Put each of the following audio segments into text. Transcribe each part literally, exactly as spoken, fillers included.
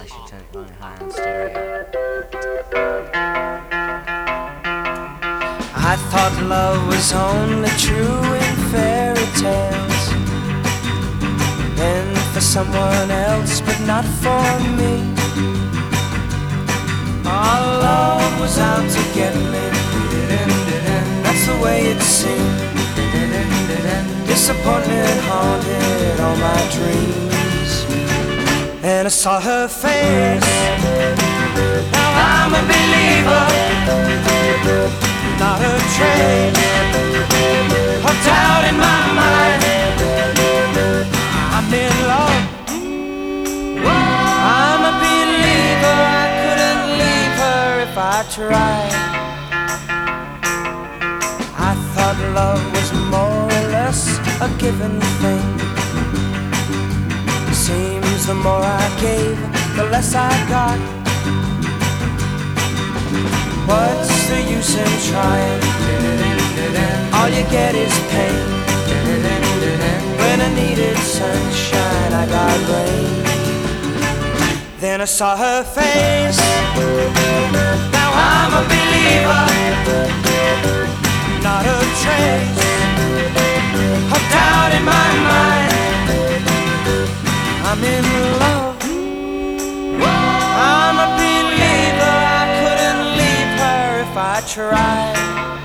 should turn it really high on stereo. I thought love was only true in fairy tales, meant for someone else but not for me. Our love was out to get me, that's the way it seemed. Disappointment haunted all my dreams, and I saw her face. Now I'm a believer, not a trace of doubt in my mind. I'm in love, I'm a believer. I couldn't leave her if I tried. I thought love was more or less a given thing. Seems the more I gave, the less I got. What's the use in trying? All you get is pain. When I needed sunshine, I got rain. Then I saw her face. Now I'm a believer, not a trace of doubt in my mind. I'm in love, I'm a believer. I couldn't leave her if I tried.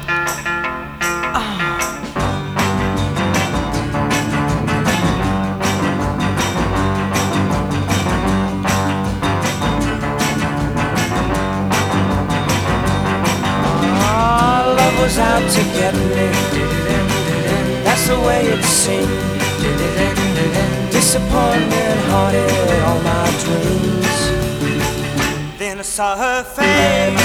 Was out to get me, that's the way it seemed. Disappointment haunted all my dreams. Then I saw her face.